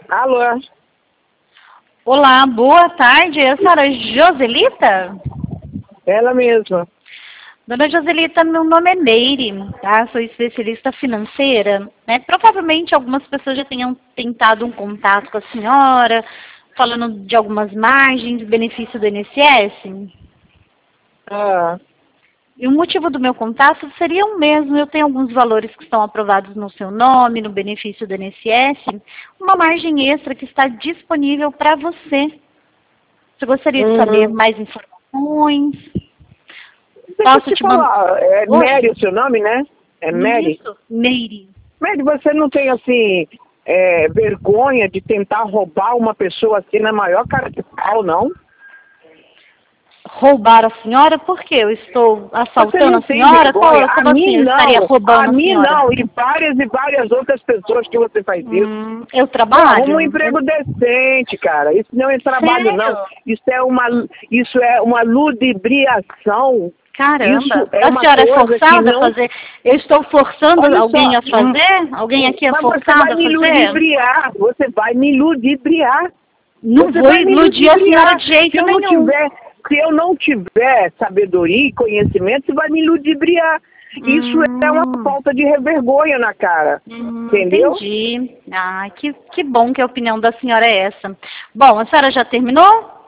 Alô? Olá, boa tarde. É a senhora Joselita? Ela mesma. Dona Joselita, meu nome é Meire, tá? Sou especialista financeira, né? Provavelmente algumas pessoas já tenham tentado um contato com a senhora, falando de algumas margens, benefício do INSS. Ah, E o motivo do meu contato seria o mesmo. Eu tenho alguns valores que estão aprovados no seu nome, no benefício do INSS, uma margem extra que está disponível para você. Você gostaria de saber mais informações? deixa eu Posso te te mandar? falar, é Oi? Mary o seu nome, né? É Mary? Isso, Meire. Mary, você não tem, assim, vergonha de tentar roubar uma pessoa assim na maior cara de pau, não? Roubar a senhora? Por quê? Eu estou Você assaltando não a tem senhora? vergonha? A Como assim mim eu estaria não, roubando a a mim senhora? não, e várias outras pessoas que você faz isso. Eu Pô, arruma um trabalho? emprego decente, cara. Isso não é trabalho, não. Sério? Isso é uma ludibriação. Isso Caramba. é A uma senhora é coisa que forçada a não... fazer? Eu estou forçando Olha só, alguém a fazer? Alguém aqui é mas você forçado vai a me fazer? ludibriar. Você vai me ludibriar. Não Você vou vai me iludir a senhora ludibriar. de jeito nenhum. Se eu não tiver sabedoria e conhecimento, você vai me ludibriar. Isso é uma Hum, falta de vergonha na cara. Entendeu? entendi. Ah, que bom que a opinião da senhora é essa. Bom, a senhora já terminou?